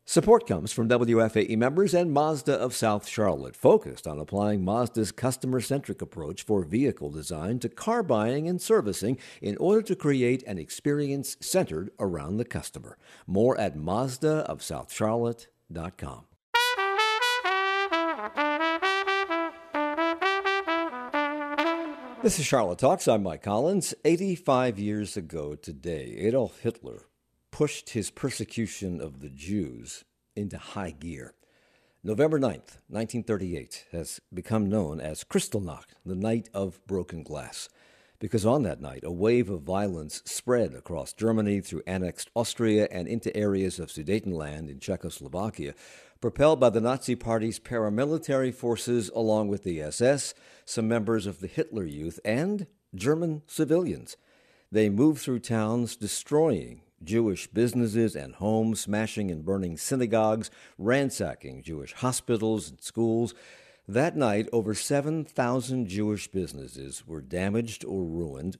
Support comes from WFAE members and Mazda of South Charlotte, focused on applying Mazda's customer-centric approach for vehicle design to car buying and servicing in order to create an experience centered around the customer. More at MazdaofSouthCharlotte.com. This is Charlotte Talks. I'm Mike Collins. 85 years ago today, Adolf Hitler pushed his persecution of the Jews into high gear. November 9th, 1938, has become known as Kristallnacht, the night of broken glass, because on that night, a wave of violence spread across Germany through annexed Austria and into areas of Sudetenland in Czechoslovakia, propelled by the Nazi Party's paramilitary forces along with the SS, some members of the Hitler Youth, and German civilians. They moved through towns, destroying Jewish businesses and homes, smashing and burning synagogues, ransacking Jewish hospitals and schools. That night, over 7,000 Jewish businesses were damaged or ruined,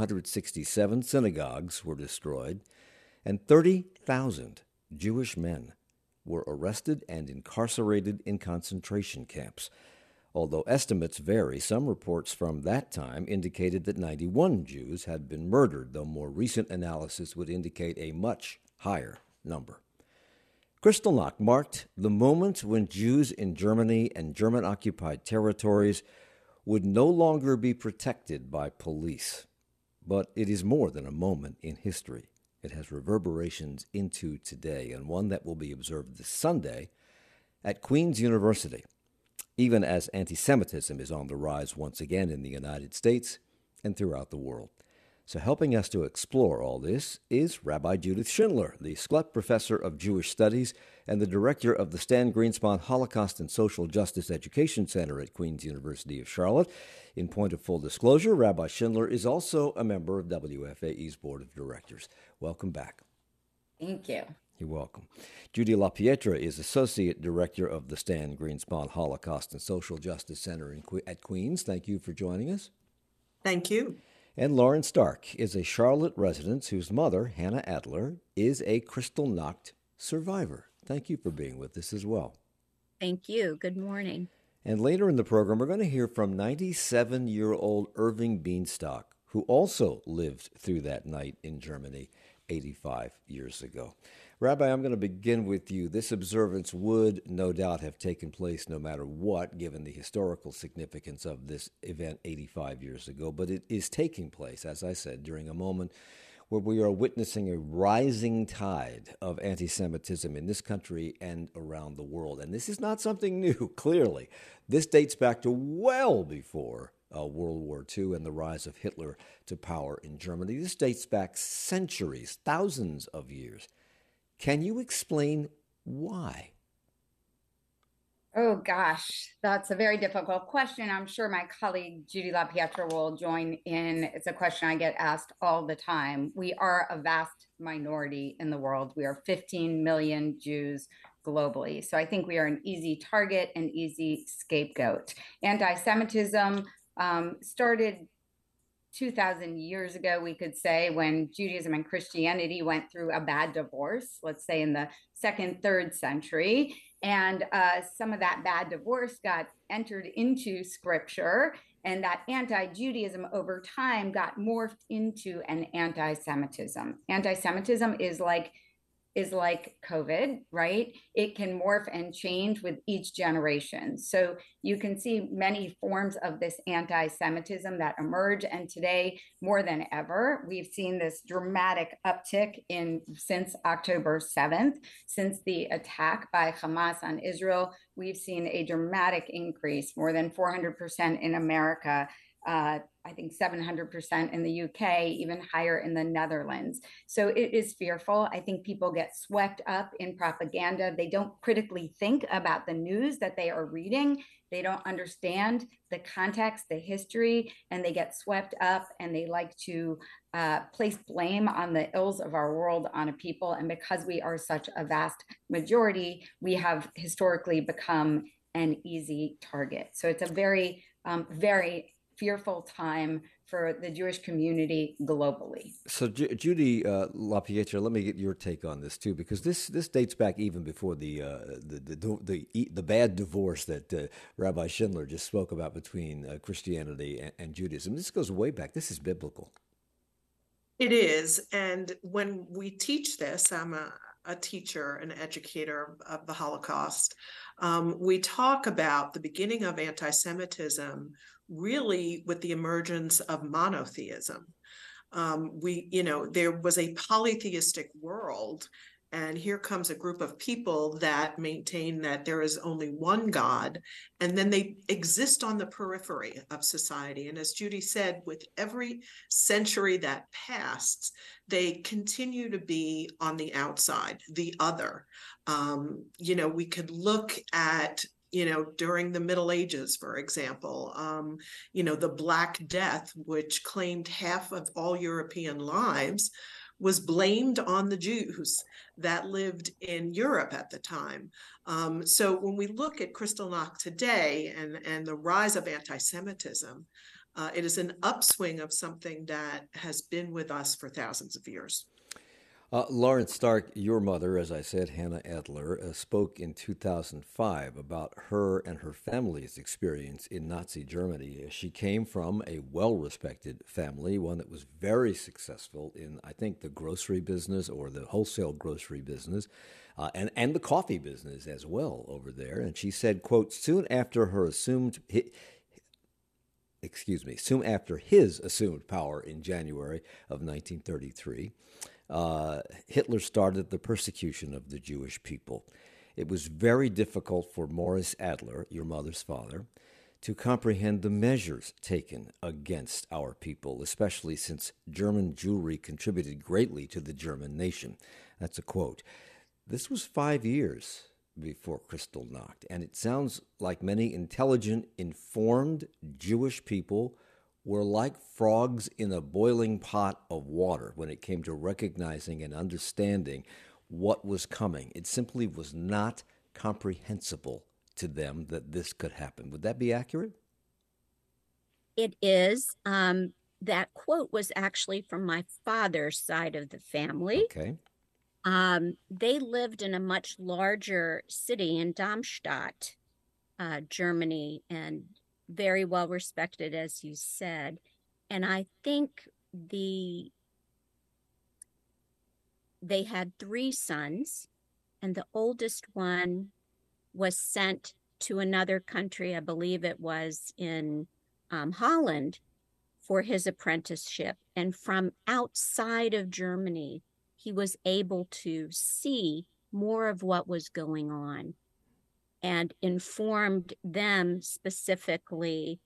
267 synagogues were destroyed, and 30,000 Jewish men were arrested and incarcerated in concentration camps. Although estimates vary, some reports from that time indicated that 91 Jews had been murdered, though more recent analysis would indicate a much higher number. Kristallnacht marked the moment when Jews in Germany and German-occupied territories would no longer be protected by police. But it is more than a moment in history. It has reverberations into today, and one that will be observed this Sunday at Queen's University, even as anti-Semitism is on the rise once again in the United States and throughout the world. So helping us to explore all this is Rabbi Judith Schindler, the Sklutt Professor of Jewish Studies and the Director of the Stan Greenspon Holocaust and Social Justice Education Center at Queen's University of Charlotte. In point of full disclosure, Rabbi Schindler is also a member of WFAE's Board of Directors. Welcome back. Thank you. You're welcome. Judy LaPietra is Associate Director of the Stan Greenspon Holocaust and Social Justice Center at Queens. Thank you for joining us. Thank you. And Lauren Stark is a Charlotte resident whose mother, Hannah Adler, is a Kristallnacht survivor. Thank you for being with us as well. Thank you. Good morning. And later in the program, we're going to hear from 97-year-old Irving Bienstock, who also lived through that night in Germany 85 years ago. Rabbi, I'm going to begin with you. This observance would no doubt have taken place no matter what, given the historical significance of this event 85 years ago. But it is taking place, as I said, during a moment where we are witnessing a rising tide of anti-Semitism in this country and around the world. And this is not something new, clearly. This dates back to well before World War II and the rise of Hitler to power in Germany. This dates back centuries, thousands of years. Can you explain why? Oh, gosh, that's a very difficult question. I'm sure my colleague Judy LaPietra will join in. It's a question I get asked all the time. We are a vast minority in the world. We are 15 million Jews globally. So I think we are an easy target, an easy scapegoat. Anti-Semitism started 2,000 years ago, we could say, when Judaism and Christianity went through a bad divorce, let's say in the 2nd, 3rd century. And some of that bad divorce got entered into scripture, and that anti-Judaism over time got morphed into an anti-Semitism. Anti-Semitism is like COVID, right? It can morph and change with each generation. So you can see many forms of this anti-Semitism that emerge. And today, more than ever, we've seen this dramatic uptick since October 7th, since the attack by Hamas on Israel. We've seen a dramatic increase, more than 400% in America. I think 700% in the UK, even higher in the Netherlands. So it is fearful. I think people get swept up in propaganda. They don't critically think about the news that they are reading. They don't understand the context, the history, and they get swept up, and they like to place blame on the ills of our world on a people. And because we are such a vast majority, we have historically become an easy target. So it's a very, very fearful time for the Jewish community globally. So, Judy LaPietra, let me get your take on this too, because this dates back even before the bad divorce that Rabbi Schindler just spoke about between Christianity and Judaism. This goes way back. This is biblical. It is, and when we teach this, I'm a teacher, an educator of the Holocaust. We talk about the beginning of anti-Semitism really with the emergence of monotheism. There was a polytheistic world, and here comes a group of people that maintain that there is only one God, and then they exist on the periphery of society. And as Judy said, with every century that passed, they continue to be on the outside, the other. We could look at during the Middle Ages, for example, the Black Death, which claimed half of all European lives, was blamed on the Jews that lived in Europe at the time. So when we look at Kristallnacht today and the rise of anti-Semitism, it is an upswing of something that has been with us for thousands of years. Lawrence Stark, your mother, as I said, Hannah Adler, spoke in 2005 about her and her family's experience in Nazi Germany. She came from a well-respected family, one that was very successful in, I think, the grocery business or the wholesale grocery business, and the coffee business as well over there. And she said, quote, soon after his assumed power in January of 1933, Hitler started the persecution of the Jewish people. It was very difficult for Morris Adler, your mother's father, to comprehend the measures taken against our people, especially since German Jewry contributed greatly to the German nation. That's a quote. This was 5 years before Kristallnacht, and it sounds like many intelligent, informed Jewish people were like frogs in a boiling pot of water when it came to recognizing and understanding what was coming. It simply was not comprehensible to them that this could happen. Would that be accurate? It is. That quote was actually from my father's side of the family. Okay. They lived in a much larger city in Darmstadt, Germany, and very well respected, as you said. And I think they had 3 sons, and the oldest one was sent to another country. I believe it was in Holland for his apprenticeship. And from outside of Germany, he was able to see more of what was going on and informed them specifically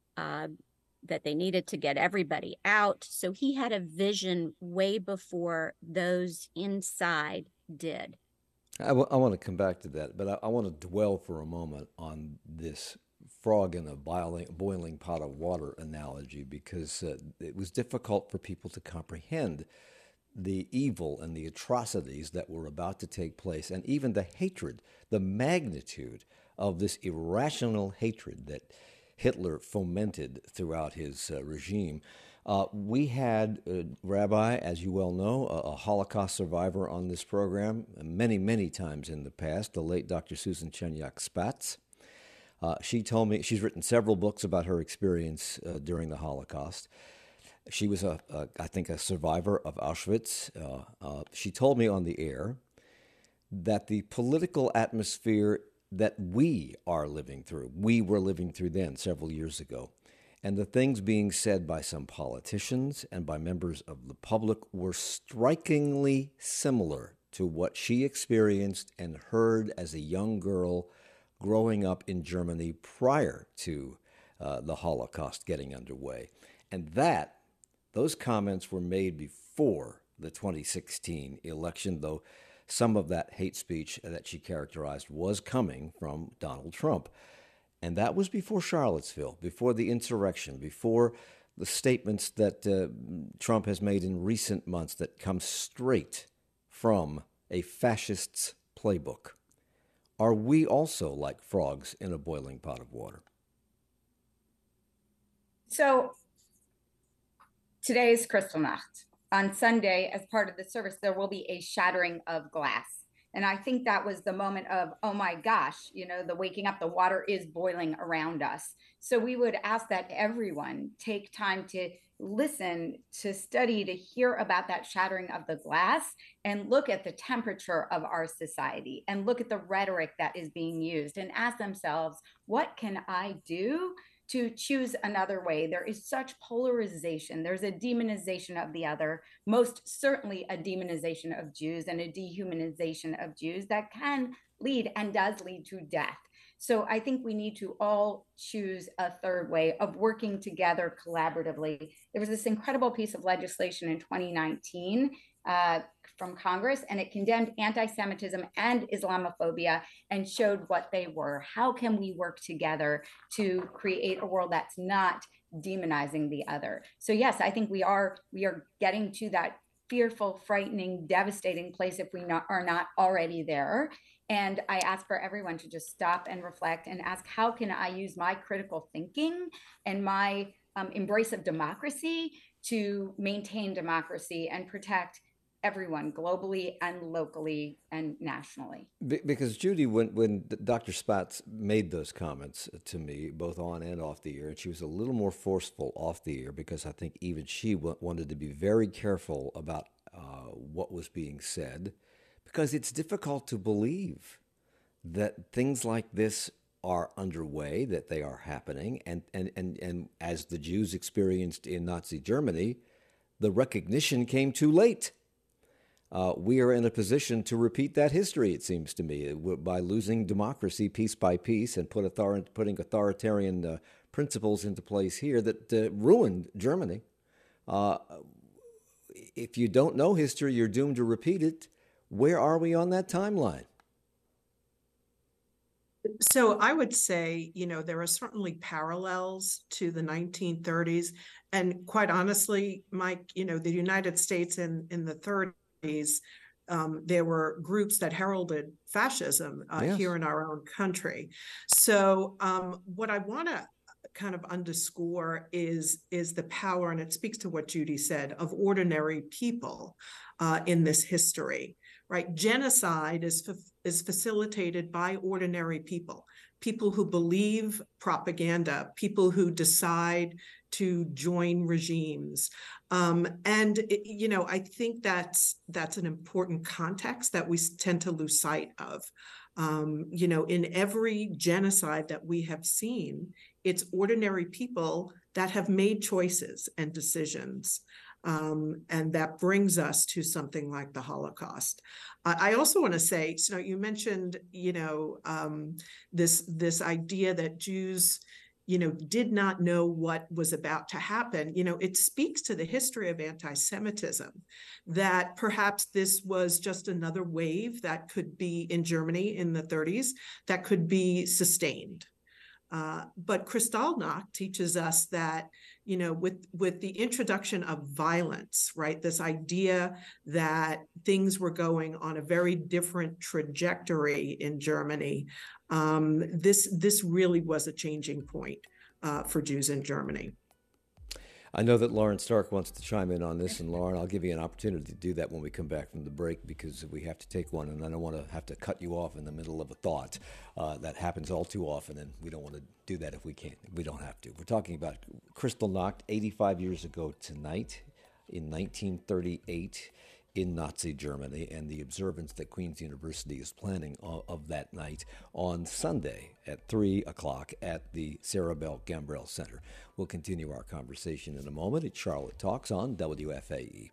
that they needed to get everybody out. So he had a vision way before those inside did. I want to come back to that, but I want to dwell for a moment on this frog in a boiling pot of water analogy, because it was difficult for people to comprehend the evil and the atrocities that were about to take place, and even the hatred, the magnitude of this irrational hatred that Hitler fomented throughout his regime. We had, Rabbi, as you well know, a Holocaust survivor on this program many, many times in the past, the late Dr. Susan Chenyak-Spatz. She told me, she's written several books about her experience during the Holocaust. She was, I think, a survivor of Auschwitz. She told me on the air that the political atmosphere that we were living through then, several years ago, and the things being said by some politicians and by members of the public were strikingly similar to what she experienced and heard as a young girl growing up in Germany prior to the Holocaust getting underway. And those comments were made before the 2016 election, though some of that hate speech that she characterized was coming from Donald Trump. And that was before Charlottesville, before the insurrection, before the statements that Trump has made in recent months that come straight from a fascist's playbook. Are we also like frogs in a boiling pot of water? So Today is Kristallnacht. On Sunday, as part of the service, there will be a shattering of glass. And I think that was the moment of, oh my gosh, the waking up, the water is boiling around us. So we would ask that everyone take time to listen, to study, to hear about that shattering of the glass and look at the temperature of our society and look at the rhetoric that is being used and ask themselves, what can I do to choose another way? There is such polarization. There's a demonization of the other, most certainly a demonization of Jews and a dehumanization of Jews that can lead and does lead to death. So I think we need to all choose a third way of working together collaboratively. There was this incredible piece of legislation in 2019 from Congress, and it condemned anti-Semitism and Islamophobia and showed what they were. How can we work together to create a world that's not demonizing the other? So yes, I think we are getting to that fearful, frightening, devastating place if we are not already there. And I ask for everyone to just stop and reflect and ask, how can I use my critical thinking and my embrace of democracy to maintain democracy and protect everyone globally and locally and nationally? Because Judy, when Dr. Spatz made those comments to me, both on and off the air, and she was a little more forceful off the air because I think even she wanted to be very careful about what was being said, because it's difficult to believe that things like this are underway, that they are happening, and as the Jews experienced in Nazi Germany, the recognition came too late. We are in a position to repeat that history, it seems to me, by losing democracy piece by piece and putting authoritarian principles into place here that ruined Germany. If you don't know history, you're doomed to repeat it. Where are we on that timeline? So I would say, there are certainly parallels to the 1930s. And quite honestly, Mike, the United States in the 30s, there were groups that heralded fascism Yes. here in our own country. So what I want to kind of underscore is the power, and it speaks to what Judy said, of ordinary people in this history, right? Genocide is facilitated by ordinary people who believe propaganda, people who decide to join regimes. I think that's an important context that we tend to lose sight of. In every genocide that we have seen, it's ordinary people that have made choices and decisions. And that brings us to something like the Holocaust. I also want to say, you mentioned, this idea that Jews, did not know what was about to happen. It speaks to the history of anti-Semitism, that perhaps this was just another wave that could be in Germany in the 30s that could be sustained. But Kristallnacht teaches us that, with the introduction of violence, right, this idea that things were going on a very different trajectory in Germany, this really was a changing point for Jews in Germany. I know that Lauren Stark wants to chime in on this, and Lauren, I'll give you an opportunity to do that when we come back from the break, because we have to take one, and I don't want to have to cut you off in the middle of a thought. That happens all too often, and we don't want to do that if we can't. We don't have to. We're talking about Kristallnacht 85 years ago tonight in 1938 in Nazi Germany, and the observance that Queen's University is planning of that night on Sunday at 3 o'clock at the Sarah Bell Gambrell Center. We'll continue our conversation in a moment. It's Charlotte Talks on WFAE.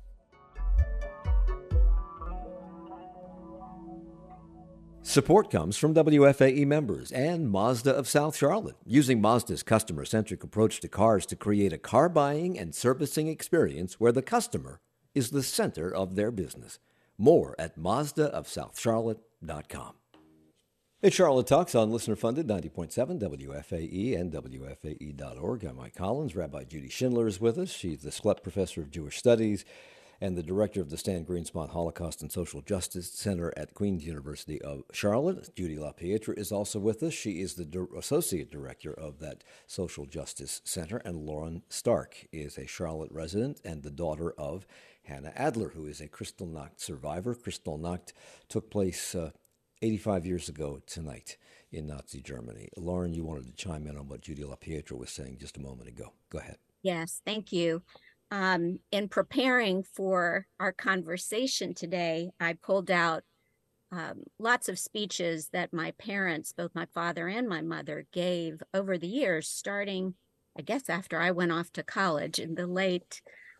Support comes from WFAE members and Mazda of South Charlotte, using Mazda's customer-centric approach to cars to create a car buying and servicing experience where the customer is the center of their business. More at MazdaofSouthCharlotte.com. It's Charlotte Talks on listener-funded 90.7 WFAE and WFAE.org. I'm Mike Collins. Rabbi Judy Schindler is with us. She's the Sklepp Professor of Jewish Studies and the director of the Stan Greenspan Holocaust and Social Justice Center at Queen's University of Charlotte. Judy LaPietra is also with us. She is the associate director of that Social Justice Center, and Lauren Stark is a Charlotte resident and the daughter of Hannah Adler, who is a Kristallnacht survivor. Kristallnacht took place 85 years ago tonight in Nazi Germany. Lauren, you wanted to chime in on what Judy LaPietra was saying just a moment ago. Go ahead. Yes, thank you. In preparing for our conversation today, I pulled out lots of speeches that my parents, both my father and my mother, gave over the years, starting, I guess, after I went off to college in the late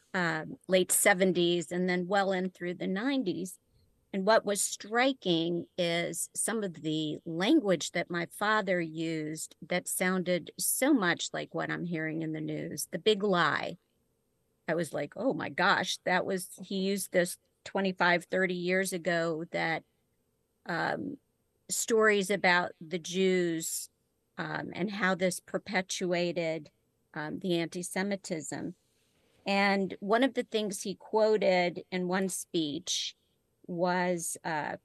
70s and then well in through the 90s. And what was striking is some of the language that my father used that sounded so much like what I'm hearing in the news. The big lie. I was like, oh my gosh, he used this 25, 30 years ago, that stories about the Jews and how this perpetuated the anti-Semitism. And one of the things he quoted in one speech was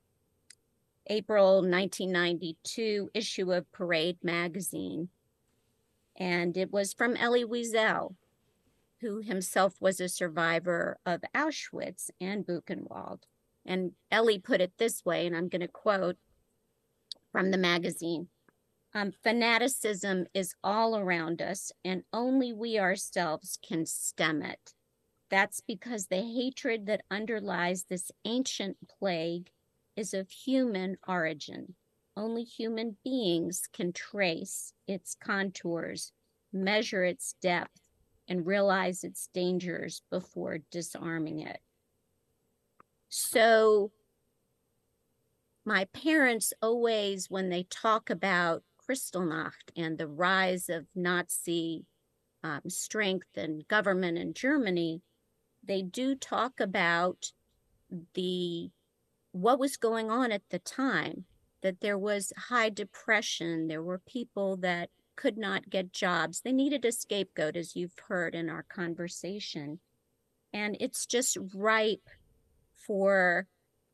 April 1992 issue of Parade magazine. And it was from Elie Wiesel, who himself was a survivor of Auschwitz and Buchenwald. And Elie put it this way, and I'm going to quote from the magazine. Fanaticism is all around us, and only we ourselves can stem it. That's because the hatred that underlies this ancient plague is of human origin. Only human beings can trace its contours, measure its depth, and realize its dangers before disarming it. So my parents always, when they talk about Kristallnacht and the rise of Nazi strength and government in Germany, they do talk about what was going on at the time, that there was high depression, there were people that could not get jobs. They needed a scapegoat, as you've heard in our conversation. And it's just ripe for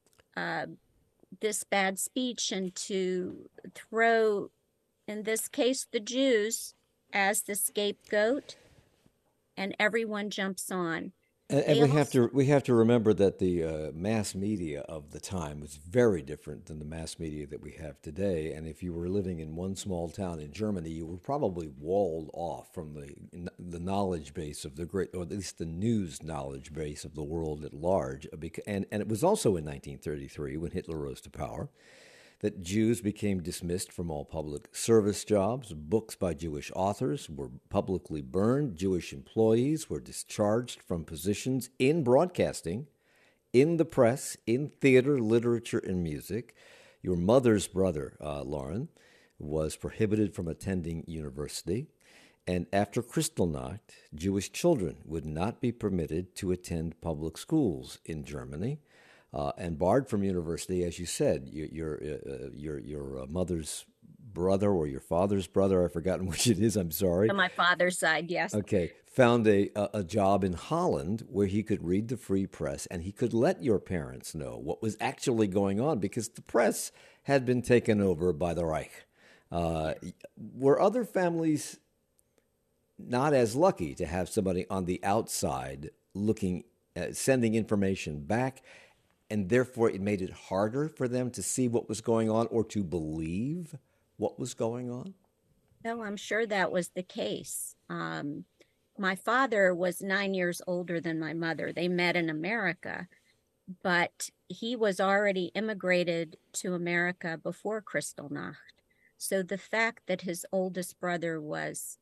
this bad speech and to throw, in this case, the Jews as the scapegoat, and everyone jumps on. And we have to remember that the mass media of the time was very different than the mass media that we have today. And if you were living in one small town in Germany, you were probably walled off from the knowledge base of the great, or at least the news knowledge base of the world at large. And it was also in 1933, when Hitler rose to power, that Jews became dismissed from all public service jobs. Books by Jewish authors were publicly burned. Jewish employees were discharged from positions in broadcasting, in the press, in theater, literature, and music. Your mother's brother, Lauren, was prohibited from attending university. And after Kristallnacht, Jewish children would not be permitted to attend public schools in Germany. And barred from university, as you said, your mother's brother or your father's brother, I've forgotten which it is, I'm sorry. On my father's side, yes. Okay, found a job in Holland where he could read the free press, and he could let your parents know what was actually going on, because the press had been taken over by the Reich. Were other families not as lucky to have somebody on the outside looking, sending information back, and therefore it made it harder for them to see what was going on or to believe what was going on? No, I'm sure that was the case. My father was 9 years older than my mother. They met in America, but he was already immigrated to America before Kristallnacht. So the fact that his oldest brother was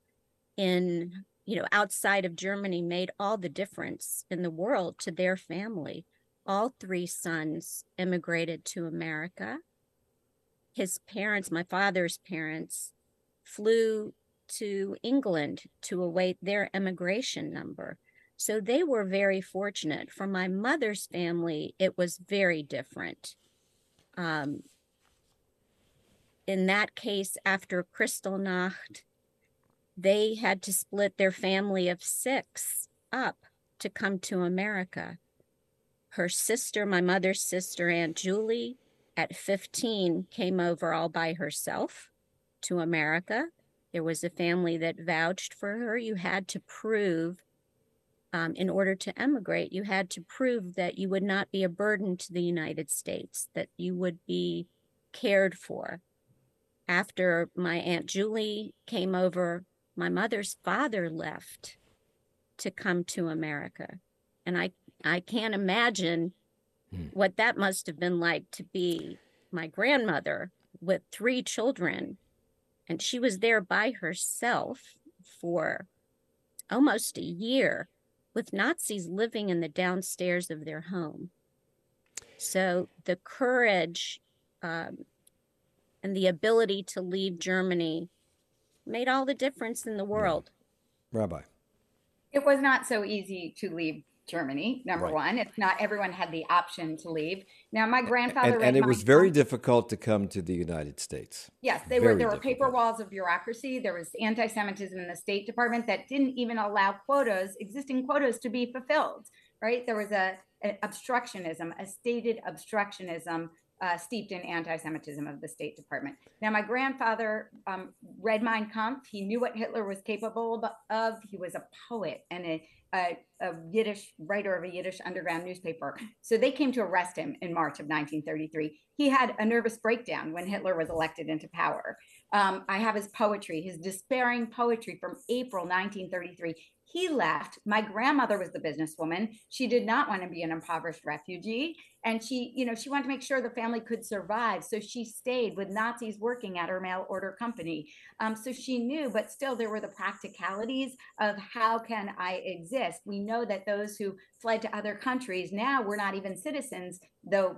outside of Germany made all the difference in the world to their family. All three sons immigrated to America. His parents, my father's parents, flew to England to await their immigration number. So they were very fortunate. For my mother's family, it was very different. In that case, after Kristallnacht, they had to split their family of 6 up to come to America. Her sister, my mother's sister, Aunt Julie, at 15, came over all by herself to America. There was a family that vouched for her. You had to prove, in order to emigrate, you had to prove that you would not be a burden to the United States, that you would be cared for. After my Aunt Julie came over, my mother's father left to come to America. And I can't imagine what that must have been like to be my grandmother with 3 children. And she was there by herself for almost a year with Nazis living in the downstairs of their home. So the courage and the ability to leave Germany made all the difference in the world. Rabbi. It was not so easy to leave Germany, number Right. one. It's not everyone had the option to leave. Now, my grandfather And read it Mein was very Kampf. difficult to come to the United States. Yes, Very there were paper difficult. walls of bureaucracy. There was anti-Semitism in the State Department that didn't even allow existing quotas to be fulfilled, right? There was a obstructionism, a stated obstructionism steeped in anti-Semitism of the State Department. Now, my grandfather read Mein Kampf. He knew what Hitler was capable of. He was a poet and a Yiddish writer of a Yiddish underground newspaper. So they came to arrest him in March of 1933. He had a nervous breakdown when Hitler was elected into power. I have his poetry, his despairing poetry from April 1933. He left. My grandmother was the businesswoman. She did not want to be an impoverished refugee. And she wanted to make sure the family could survive. So she stayed with Nazis working at her mail order company. So she knew, but still there were the practicalities of how can I exist? We know that those who fled to other countries, now we're not even citizens, though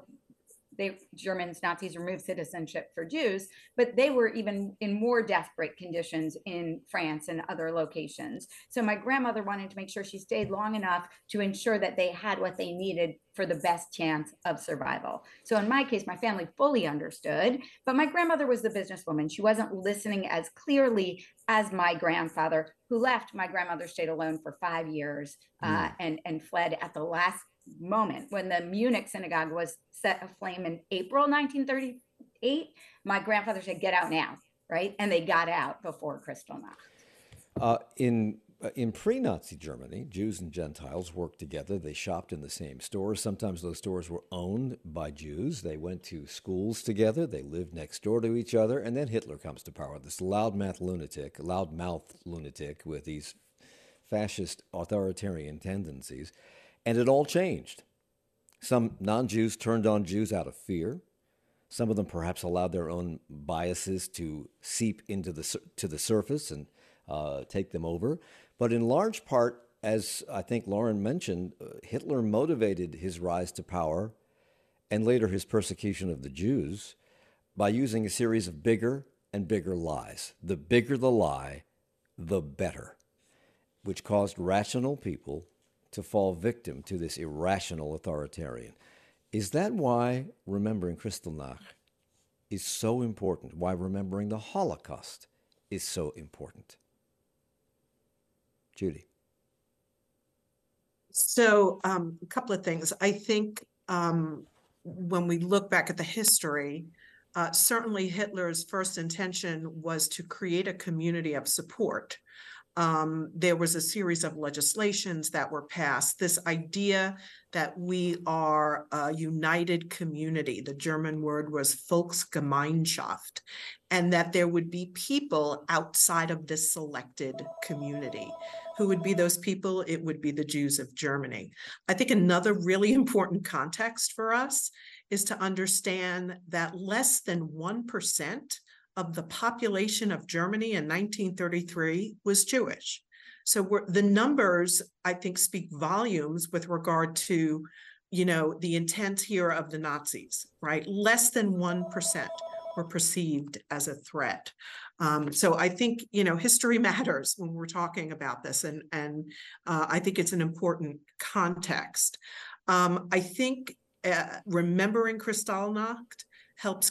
Nazis removed citizenship for Jews, but they were even in more desperate conditions in France and other locations. So my grandmother wanted to make sure she stayed long enough to ensure that they had what they needed for the best chance of survival. So in my case, my family fully understood, but my grandmother was the businesswoman. She wasn't listening as clearly as my grandfather, who left. My grandmother stayed alone for 5 years and fled at the last moment when the Munich synagogue was set aflame in April 1938. My grandfather said, "Get out now," right? And they got out before Kristallnacht. In pre-Nazi Germany, Jews and Gentiles worked together. They shopped in the same stores. Sometimes those stores were owned by Jews. They went to schools together. They lived next door to each other. And then Hitler comes to power, this loudmouth lunatic with these fascist authoritarian tendencies. And it all changed. Some non-Jews turned on Jews out of fear. Some of them perhaps allowed their own biases to seep into the surface and take them over. But in large part, as I think Lauren mentioned, Hitler motivated his rise to power and later his persecution of the Jews by using a series of bigger and bigger lies. The bigger the lie, the better, which caused rational people to fall victim to this irrational authoritarian. Is that why remembering Kristallnacht is so important? Why remembering the Holocaust is so important? Judy. So a couple of things. I think when we look back at the history, certainly Hitler's first intention was to create a community of support. There was a series of legislations that were passed. This idea that we are a united community, the German word was Volksgemeinschaft, and that there would be people outside of this selected community. Who would be those people? It would be the Jews of Germany. I think another really important context for us is to understand that less than 1% of the population of Germany in 1933 was Jewish. So the numbers, I think, speak volumes with regard to, the intent here of the Nazis, right? Less than 1% were perceived as a threat. So I think, history matters when we're talking about this, and I think it's an important context. I think remembering Kristallnacht helps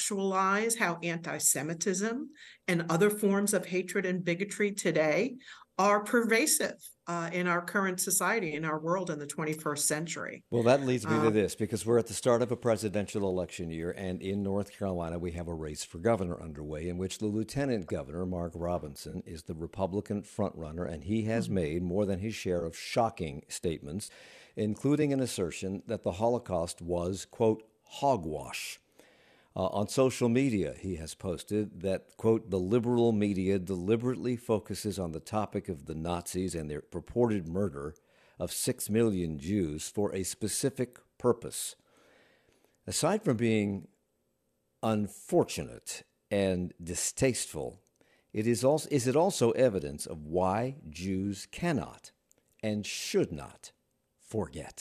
contextualize how anti-Semitism and other forms of hatred and bigotry today are pervasive in our current society, in our world in the 21st century. Well, that leads me to this, because we're at the start of a presidential election year, and in North Carolina, we have a race for governor underway in which the lieutenant governor, Mark Robinson, is the Republican frontrunner, and he has made more than his share of shocking statements, including an assertion that the Holocaust was, quote, hogwash. On social media, he has posted that, quote, the liberal media deliberately focuses on the topic of the Nazis and their purported murder of 6 million Jews for a specific purpose. Aside from being unfortunate and distasteful, is it also evidence of why Jews cannot and should not forget?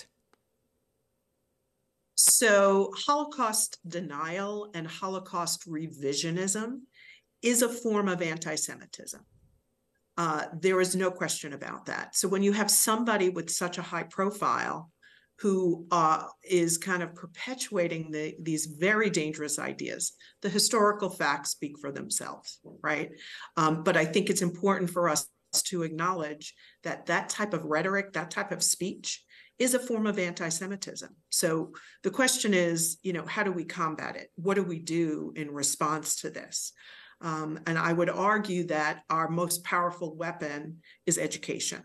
So Holocaust denial and Holocaust revisionism is a form of anti-Semitism. There is no question about that. So when you have somebody with such a high profile who is kind of perpetuating these very dangerous ideas, the historical facts speak for themselves, right? But I think it's important for us to acknowledge that that type of rhetoric, that type of speech is a form of anti-Semitism. So the question is, how do we combat it? What do we do in response to this? And I would argue that our most powerful weapon is education.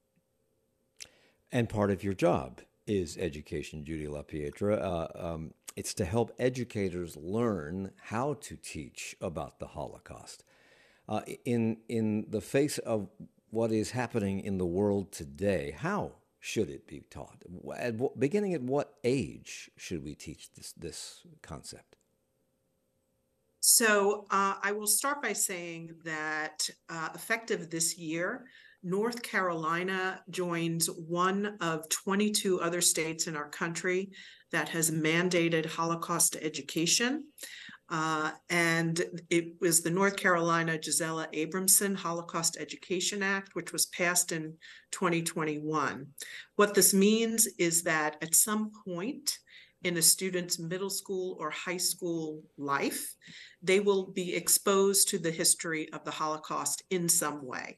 And part of your job is education, Judy LaPietra. It's to help educators learn how to teach about the Holocaust. In the face of what is happening in the world today, how should it be taught? Beginning at what age should we teach this concept? So I will start by saying that effective this year, North Carolina joins one of 22 other states in our country that has mandated Holocaust education. And it was the North Carolina Gisela Abramson Holocaust Education Act, which was passed in 2021. What this means is that at some point in a student's middle school or high school life, they will be exposed to the history of the Holocaust in some way.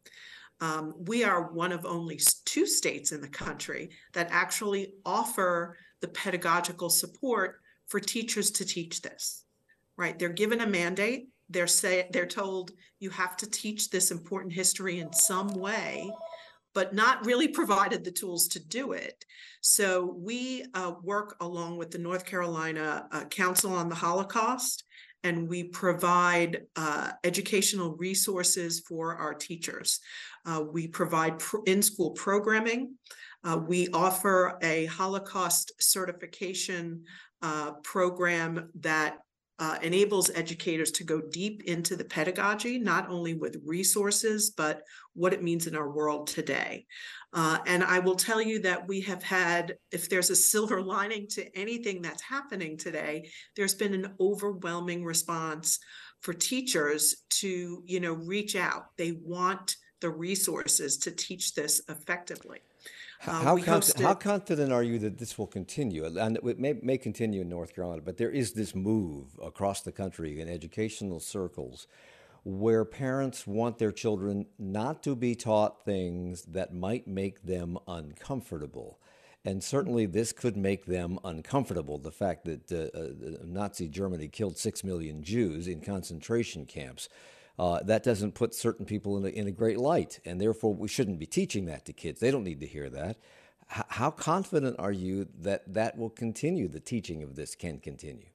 We are one of only 2 states in the country that actually offer the pedagogical support for teachers to teach this. Right, they're given a mandate. They're told you have to teach this important history in some way, but not really provided the tools to do it. So we work along with the North Carolina Council on the Holocaust, and we provide educational resources for our teachers. We provide in-school programming. We offer a Holocaust certification program that enables educators to go deep into the pedagogy, not only with resources, but what it means in our world today. And I will tell you that we have had, if there's a silver lining to anything that's happening today, there's been an overwhelming response for teachers to, reach out. They want the resources to teach this effectively. How confident are you that this will continue? And it may continue in North Carolina, but there is this move across the country in educational circles where parents want their children not to be taught things that might make them uncomfortable. And certainly this could make them uncomfortable, the fact that Nazi Germany killed 6 million Jews in concentration camps. That doesn't put certain people in a great light, and therefore we shouldn't be teaching that to kids. They don't need to hear that. How confident are you that will continue, the teaching of this can continue?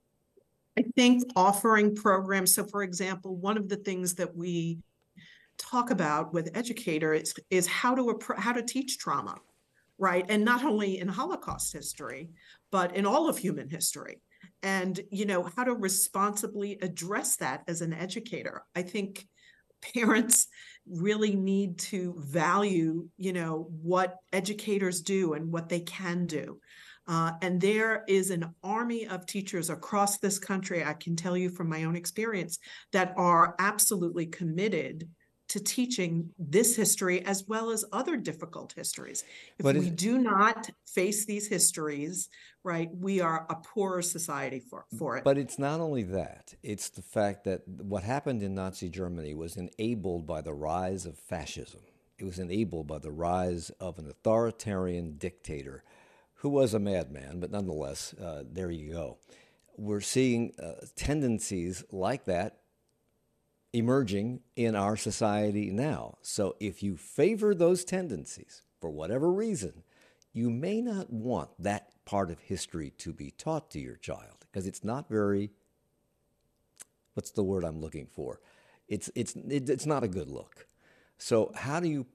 I think offering programs, so for example, one of the things that we talk about with educators is how to teach trauma, right? And not only in Holocaust history, but in all of human history. And, how to responsibly address that as an educator. I think parents really need to value, what educators do and what they can do. And there is an army of teachers across this country, I can tell you from my own experience, that are absolutely committed to teaching this history as well as other difficult histories. If But we do not face these histories, right, we are a poorer society for it. But it's not only that, it's the fact that what happened in Nazi Germany was enabled by the rise of fascism. It was enabled by the rise of an authoritarian dictator who was a madman, but nonetheless, there you go. We're seeing tendencies like that emerging in our society now. So if you favor those tendencies for whatever reason, you may not want that part of history to be taught to your child because it's not very, what's the word I'm looking for? It's not a good look. So how do you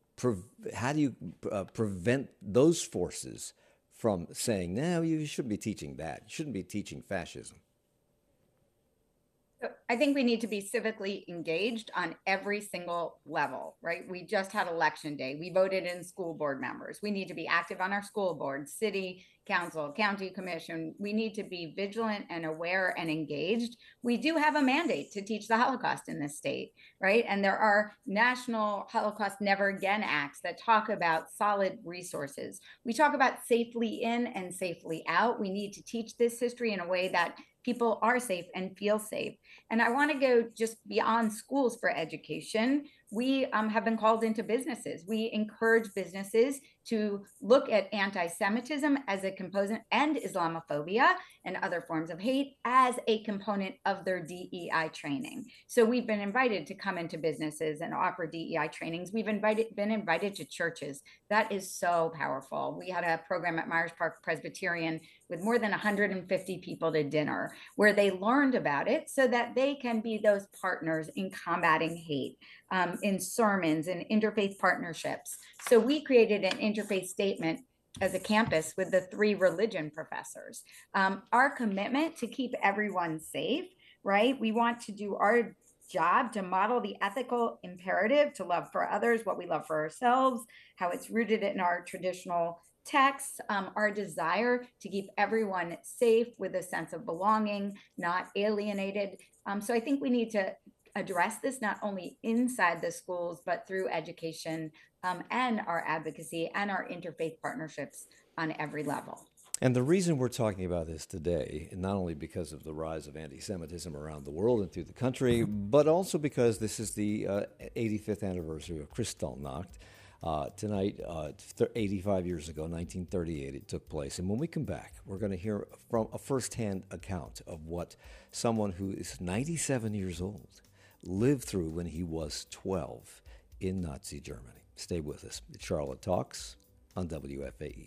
prevent those forces from saying, no, you shouldn't be teaching that. You shouldn't be teaching fascism? I think we need to be civically engaged on every single level, right? We just had election day. We voted in school board members. We need to be active on our school board, city council, county commission. We need to be vigilant and aware and engaged. We do have a mandate to teach the Holocaust in this state, right? And there are national Holocaust Never Again acts that talk about solid resources. We talk about safely in and safely out. We need to teach this history in a way that people are safe and feel safe. And I want to go just beyond schools for education. We have been called into businesses. We encourage businesses to look at anti-Semitism as a component and Islamophobia and other forms of hate as a component of their DEI training. So we've been invited to come into businesses and offer DEI trainings. We've been invited to churches. That is so powerful. We had a program at Myers Park Presbyterian with more than 150 people to dinner where they learned about it so that they can be those partners in combating hate. In sermons and interfaith partnerships. So we created an interfaith statement as a campus with the 3 religion professors. Our commitment to keep everyone safe, right? We want to do our job to model the ethical imperative to love for others, what we love for ourselves, how it's rooted in our traditional texts, our desire to keep everyone safe with a sense of belonging, not alienated. So I think we need to address this not only inside the schools, but through education and our advocacy and our interfaith partnerships on every level. And the reason we're talking about this today, not only because of the rise of anti-Semitism around the world and through the country, but also because this is the 85th anniversary of Kristallnacht. Tonight, 85 years ago, 1938, it took place. And when we come back, we're going to hear from a firsthand account of what someone who is 97 years old lived through when he was 12 in Nazi Germany. Stay with us. It's Charlotte Talks on WFAE.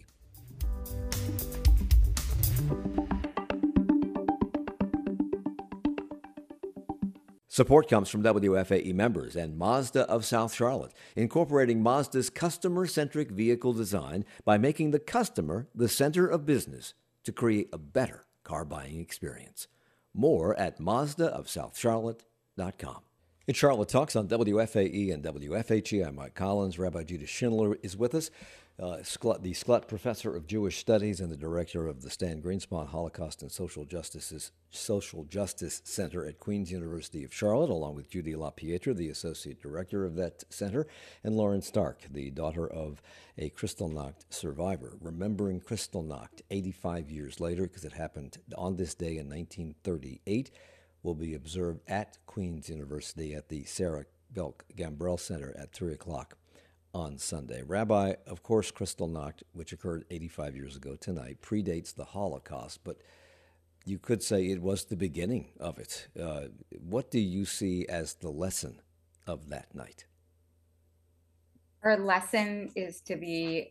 Support comes from WFAE members and Mazda of South Charlotte, incorporating Mazda's customer-centric vehicle design by making the customer the center of business to create a better car buying experience. More at mazdaofsouthcharlotte.com. It's Charlotte Talks on WFAE and WFHE. I'm Mike Collins. Rabbi Judah Schindler is with us, the Sklut Professor of Jewish Studies and the Director of the Stan Greenspan Holocaust and Social Justice Center at Queen's University of Charlotte, along with Judy LaPietra, the Associate Director of that center, and Lauren Stark, the daughter of a Kristallnacht survivor. Remembering Kristallnacht 85 years later, because it happened on this day in 1938, will be observed at Queen's University at the Sarah Belk Gambrell Center at 3 o'clock on Sunday. Rabbi, of course, Kristallnacht, which occurred 85 years ago tonight, predates the Holocaust, but you could say it was the beginning of it. What do you see as the lesson of that night? Our lesson is to be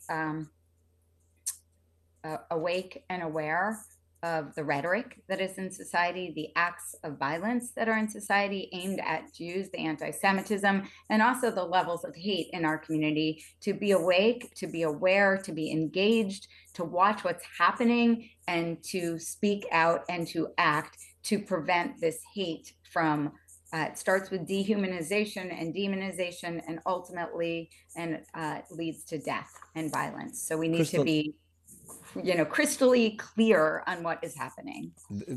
awake and aware of the rhetoric that is in society, the acts of violence that are in society aimed at Jews, the anti-Semitism, and also the levels of hate in our community, to be awake, to be aware, to be engaged, to watch what's happening, and to speak out and to act to prevent this hate from it starts with dehumanization and demonization, and ultimately leads to death and violence. So we need to be crystally clear on what is happening.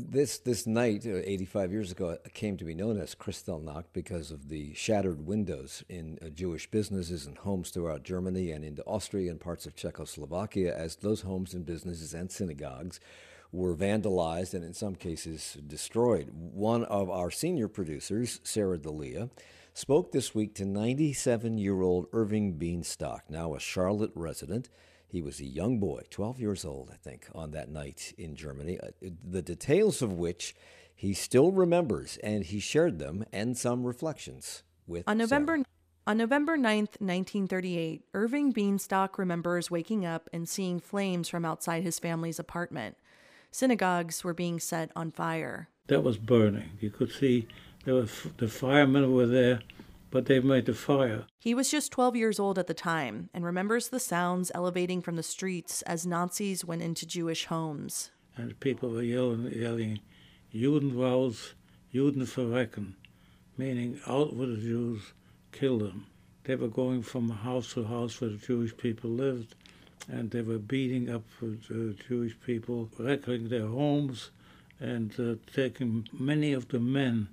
This night, 85 years ago, came to be known as Kristallnacht because of the shattered windows in Jewish businesses and homes throughout Germany and into Austria and parts of Czechoslovakia, as those homes and businesses and synagogues were vandalized and in some cases destroyed. One of our senior producers, Sarah D'Elia, spoke this week to 97-year-old Irving Bienstock, now a Charlotte resident. He was a young boy, 12 years old, I think, on that night in Germany, the details of which he still remembers, and he shared them and some reflections with On November Sarah. 9th, 1938, Irving Bienstock remembers waking up and seeing flames from outside his family's apartment. Synagogues were being set on fire. That was burning. You could see the firemen were there, but they made the fire. He was just 12 years old at the time and remembers the sounds elevating from the streets as Nazis went into Jewish homes. And people were yelling, Juden raus, Juden verrecken, meaning out with the Jews, kill them. They were going from house to house where the Jewish people lived, and they were beating up the Jewish people, wrecking their homes, and taking many of the men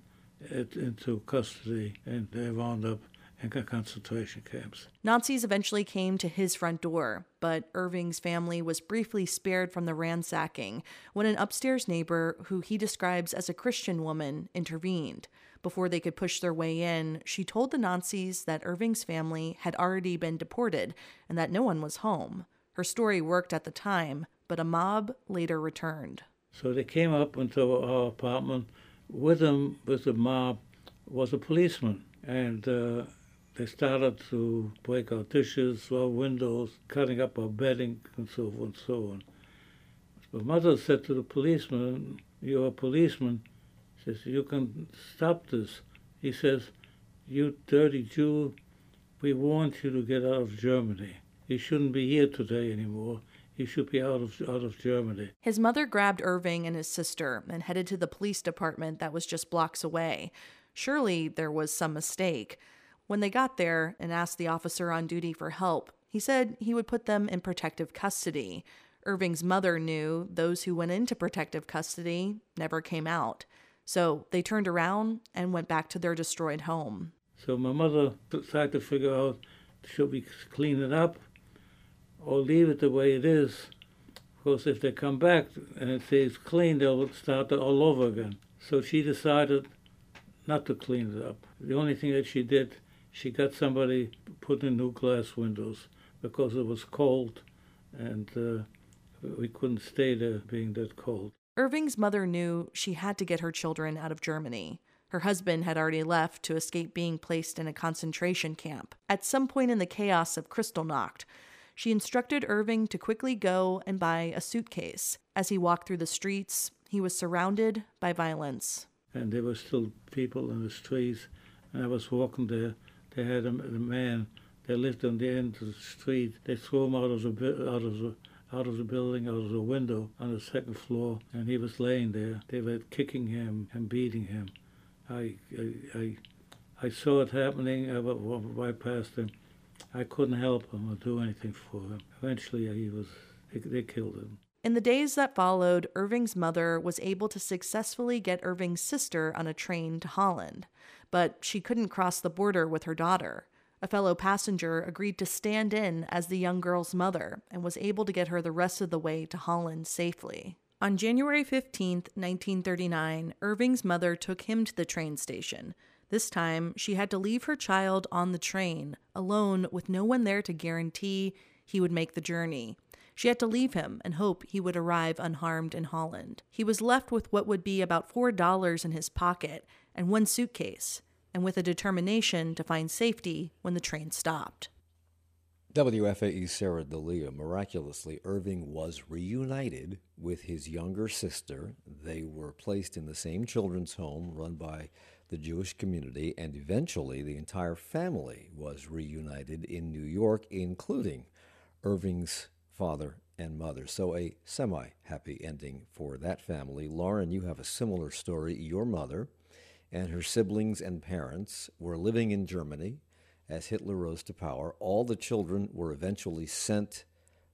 into custody, and they wound up in concentration camps. Nazis eventually came to his front door, but Irving's family was briefly spared from the ransacking when an upstairs neighbor, who he describes as a Christian woman, intervened. Before they could push their way in, she told the Nazis that Irving's family had already been deported and that no one was home. Her story worked at the time, but a mob later returned. So they came up into our apartment. With them, with the mob, was a policeman, and they started to break our dishes, throw windows, cutting up our bedding, and so forth and so on. My mother said to the policeman, "You're a policeman." She says, "You can stop this." He says, "You dirty Jew, we want you to get out of Germany. You shouldn't be here today anymore. He should be out of Germany." His mother grabbed Irving and his sister and headed to the police department that was just blocks away. Surely there was some mistake. When they got there and asked the officer on duty for help, he said he would put them in protective custody. Irving's mother knew those who went into protective custody never came out. So they turned around and went back to their destroyed home. So my mother tried to figure out, should we clean it up or leave it the way it is? Because if they come back and it says clean, they'll start all over again. So she decided not to clean it up. The only thing that she did, she got somebody to put in new glass windows because it was cold and we couldn't stay there being that cold. Irving's mother knew she had to get her children out of Germany. Her husband had already left to escape being placed in a concentration camp. At some point in the chaos of Kristallnacht, she instructed Irving to quickly go and buy a suitcase. As he walked through the streets, he was surrounded by violence. And there were still people in the streets, and I was walking there. They had a man. They lived on the end of the street. They threw him out of the building, out of the window on the second floor, and he was laying there. They were kicking him and beating him. I saw it happening. I walked right past him. I couldn't help him or do anything for him. Eventually, they killed him. In the days that followed, Irving's mother was able to successfully get Irving's sister on a train to Holland, but she couldn't cross the border with her daughter. A fellow passenger agreed to stand in as the young girl's mother and was able to get her the rest of the way to Holland safely. On January 15th, 1939, Irving's mother took him to the train station. This time, she had to leave her child on the train, alone with no one there to guarantee he would make the journey. She had to leave him and hope he would arrive unharmed in Holland. He was left with what would be about $4 in his pocket and one suitcase, and with a determination to find safety when the train stopped. WFAE's Sarah D'Elia. Miraculously, Irving was reunited with his younger sister. They were placed in the same children's home run by the Jewish community, and eventually the entire family was reunited in New York, including Irving's father and mother. So a semi-happy ending for that family. Lauren, you have a similar story. Your mother and her siblings and parents were living in Germany as Hitler rose to power. All the children were eventually sent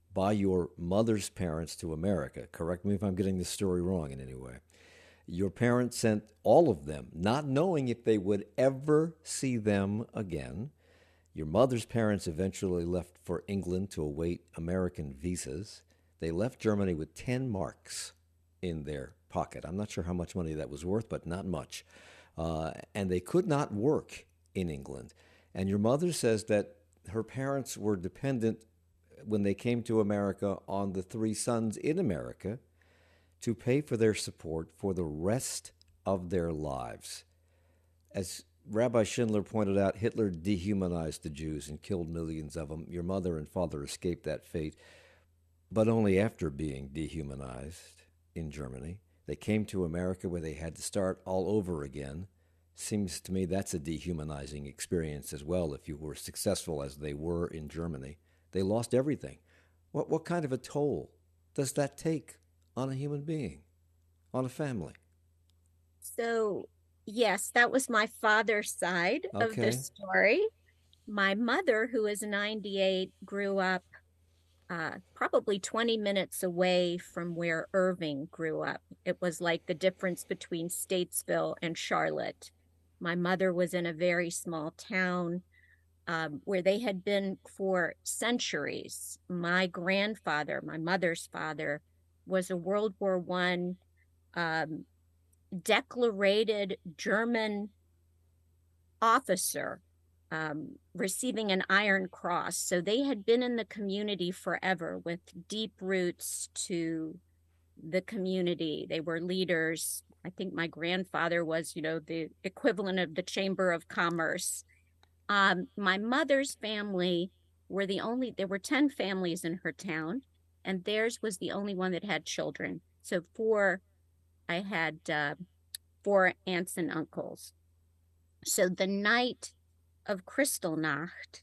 by your mother's parents to America. Correct me if I'm getting this story wrong in any way. Your parents sent all of them, not knowing if they would ever see them again. Your mother's parents eventually left for England to await American visas. They left Germany with 10 marks in their pocket. I'm not sure how much money that was worth, but not much. And they could not work in England. And your mother says that her parents were dependent when they came to America on the three sons in America to pay for their support for the rest of their lives. As Rabbi Schindler pointed out, Hitler dehumanized the Jews and killed millions of them. Your mother and father escaped that fate, but only after being dehumanized in Germany. They came to America where they had to start all over again. Seems to me that's a dehumanizing experience as well if you were successful as they were in Germany. They lost everything. What kind of a toll does that take on a human being, on a family? So, yes, that was my father's side of the Okay. story. My mother, who is 98, grew up probably 20 minutes away from where Irving grew up. It was like the difference between Statesville and Charlotte. My mother was in a very small town where they had been for centuries. My grandfather, my mother's father, was a World War One decorated German officer receiving an Iron Cross. So they had been in the community forever with deep roots to the community. They were leaders. I think my grandfather was, the equivalent of the Chamber of Commerce. My mother's family there were 10 families in her town, and theirs was the only one that had children. So I had 4 aunts and uncles. So the night of Kristallnacht,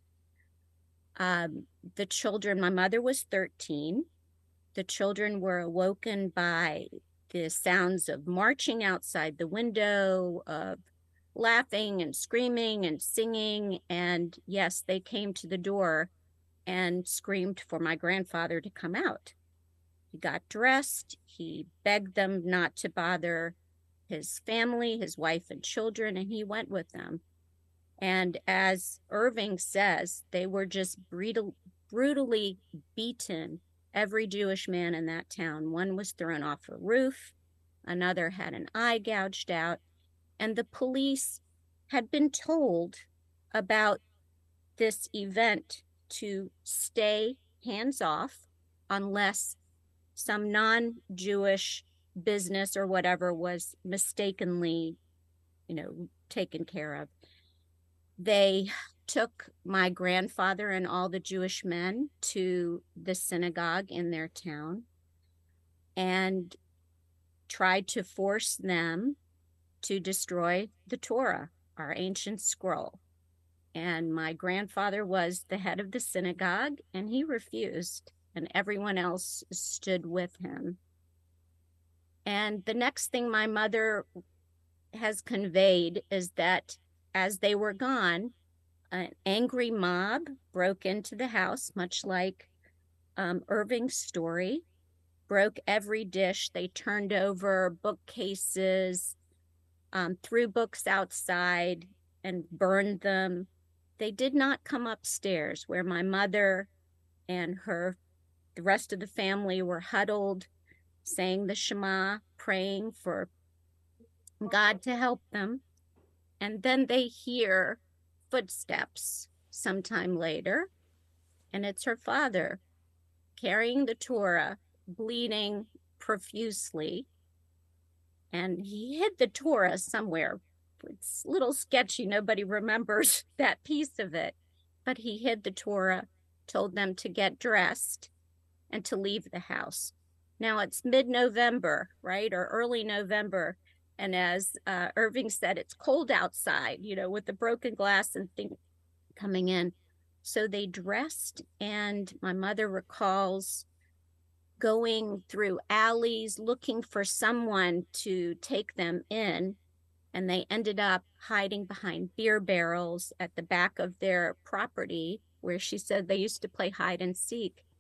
the children, my mother was 13. The children were awoken by the sounds of marching outside the window, of laughing and screaming and singing. And yes, they came to the door and screamed for my grandfather to come out. He got dressed. He begged them not to bother his family, his wife and children, and he went with them. And as Irving says, they were just brutally beaten, every Jewish man in that town. One was thrown off a roof, another had an eye gouged out, and the police had been told about this event to stay hands off unless some non-Jewish business or whatever was mistakenly, taken care of. They took my grandfather and all the Jewish men to the synagogue in their town and tried to force them to destroy the Torah, our ancient scroll. And my grandfather was the head of the synagogue, and he refused, and everyone else stood with him. And the next thing my mother has conveyed is that as they were gone, an angry mob broke into the house, much like Irving's story, broke every dish. They turned over bookcases, threw books outside and burned them. They did not come upstairs where my mother and the rest of the family were huddled, saying the Shema, praying for God to help them. And then they hear footsteps sometime later, and it's her father carrying the Torah, bleeding profusely. And he hid the Torah somewhere. It's a little sketchy. Nobody remembers that piece of it. But he hid the Torah, told them to get dressed and to leave the house. Now it's mid-November, right? Or early November. And as Irving said, it's cold outside, with the broken glass and things coming in. So they dressed, and my mother recalls going through alleys looking for someone to take them in. And they ended up hiding behind beer barrels at the back of their property, where she said they used to play hide and seek.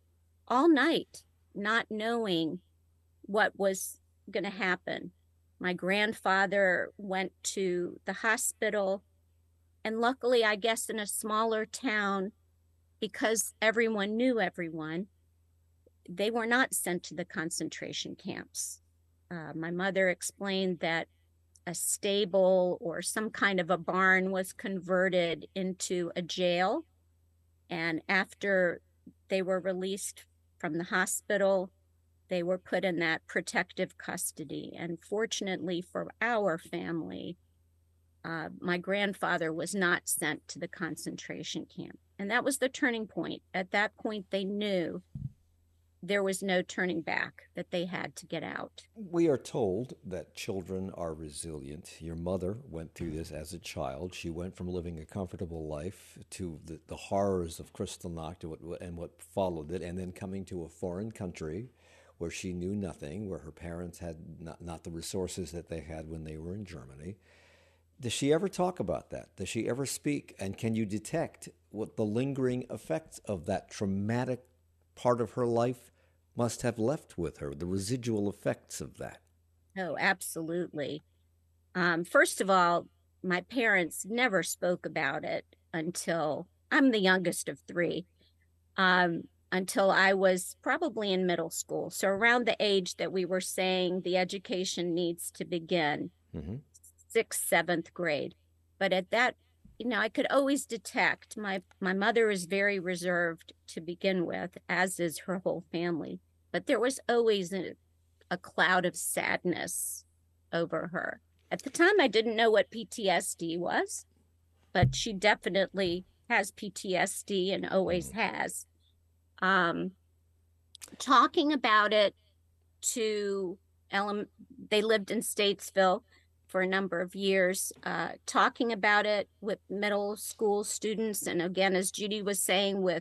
all night, not knowing what was going to happen. My grandfather went to the hospital, and luckily, I guess in a smaller town, because everyone knew everyone, they were not sent to the concentration camps. My mother explained that a stable or some kind of a barn was converted into a jail. And after they were released from the hospital, they were put in that protective custody. And fortunately for our family, my grandfather was not sent to the concentration camp. And that was the turning point. At that point, they knew there was no turning back, that they had to get out. We are told that children are resilient. Your mother went through this as a child. She went from living a comfortable life to the horrors of Kristallnacht and what followed it, and then coming to a foreign country where she knew nothing, where her parents had not the resources that they had when they were in Germany. Does she ever talk about that? Does she ever speak? And can you detect what the lingering effects of that traumatic part of her life must have left with her, the residual effects of that? Oh, absolutely. First of all, my parents never spoke about it until I'm the youngest of three, until I was probably in middle school. So around the age that we were saying the education needs to begin, sixth, seventh grade. But at that, I could always detect my mother is very reserved to begin with, as is her whole family. But there was always a cloud of sadness over her. At the time, I didn't know what PTSD was, but she definitely has PTSD and always has. Talking about it to they lived in Statesville for a number of years, talking about it with middle school students. And again, as Judy was saying, with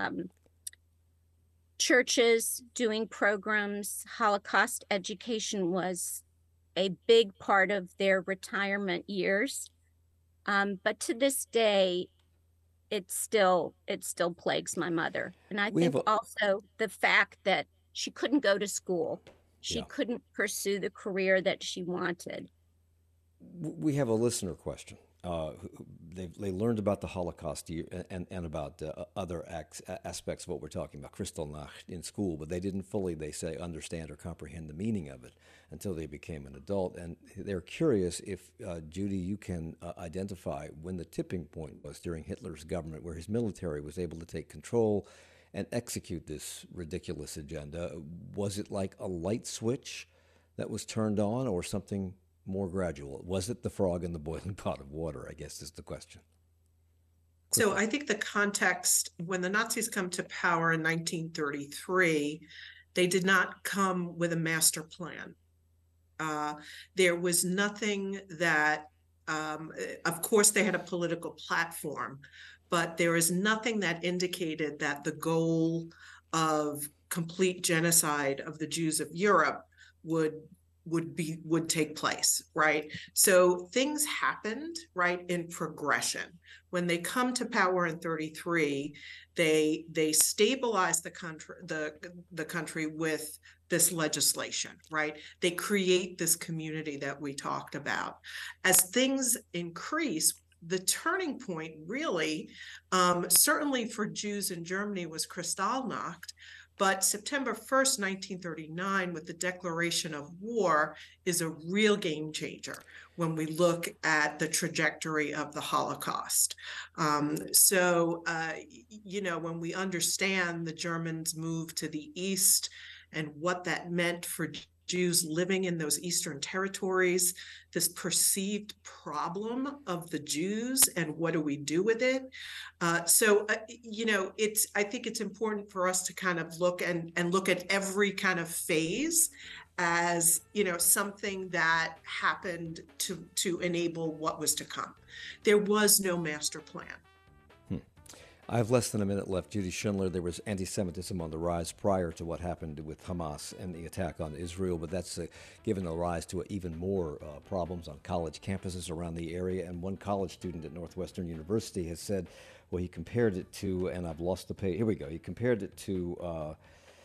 churches doing programs, Holocaust education was a big part of their retirement years. But to this day, it still plagues my mother. And I think also the fact that she couldn't go to school, she couldn't pursue the career that she wanted. We have a listener question. They learned about the Holocaust and about other aspects of what we're talking about, Kristallnacht, in school, but they didn't fully, they say, understand or comprehend the meaning of it until they became an adult. And they're curious if, Judy, you can identify when the tipping point was during Hitler's government, where his military was able to take control and execute this ridiculous agenda. Was it like a light switch that was turned on, or something more gradual? Was it the frog in the boiling pot of water, I guess, is the question. So I think the context, when the Nazis come to power in 1933, they did not come with a master plan. There was nothing that, of course, they had a political platform, but there is nothing that indicated that the goal of complete genocide of the Jews of Europe would take place, right? So things happened, right, in progression. When they come to power in 33, they stabilize the country with this legislation, right? They create this community that we talked about. As things increase, the turning point really, certainly for Jews in Germany, was Kristallnacht. But September 1st, 1939, with the declaration of war, is a real game changer when we look at the trajectory of the Holocaust. When we understand the Germans' move to the east and what that meant for Jews living in those Eastern territories, this perceived problem of the Jews and what do we do with it? I think it's important for us to kind of look at every kind of phase as, something that happened to enable what was to come. There was no master plan. I have less than a minute left. Judy Schindler, there was anti-Semitism on the rise prior to what happened with Hamas and the attack on Israel, but that's given a rise to even more problems on college campuses around the area. And one college student at Northwestern University has said, well, he compared it to, and I've lost the page, here we go, he compared it to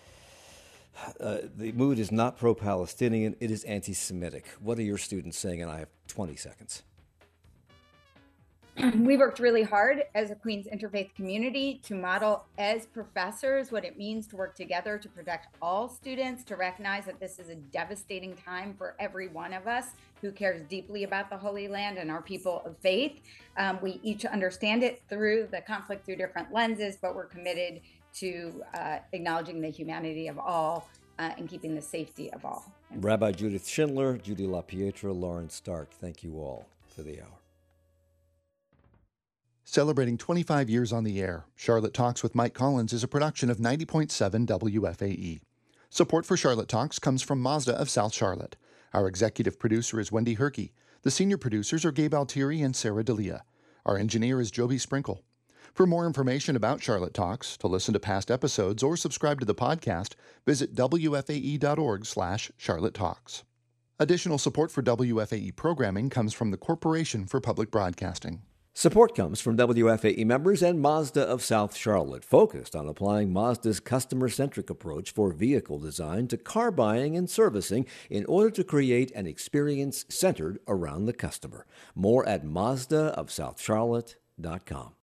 The mood is not pro-Palestinian, it is anti-Semitic. What are your students saying? And I have 20 seconds. We worked really hard as a Queens interfaith community to model as professors what it means to work together to protect all students, to recognize that this is a devastating time for every one of us who cares deeply about the Holy Land and our people of faith. We each understand it through the conflict through different lenses, but we're committed to acknowledging the humanity of all and keeping the safety of all. Rabbi Judith Schindler, Judy LaPietra, Lauren Stark, thank you all for the hour. Celebrating 25 years on the air, Charlotte Talks with Mike Collins is a production of 90.7 WFAE. Support for Charlotte Talks comes from Mazda of South Charlotte. Our executive producer is Wendy Herkey. The senior producers are Gabe Altieri and Sarah D'Elia. Our engineer is Joby Sprinkle. For more information about Charlotte Talks, to listen to past episodes, or subscribe to the podcast, visit wfae.org/Charlotte Talks. Additional support for WFAE programming comes from the Corporation for Public Broadcasting. Support comes from WFAE members and Mazda of South Charlotte, focused on applying Mazda's customer-centric approach for vehicle design to car buying and servicing in order to create an experience centered around the customer. More at mazdaofsouthcharlotte.com.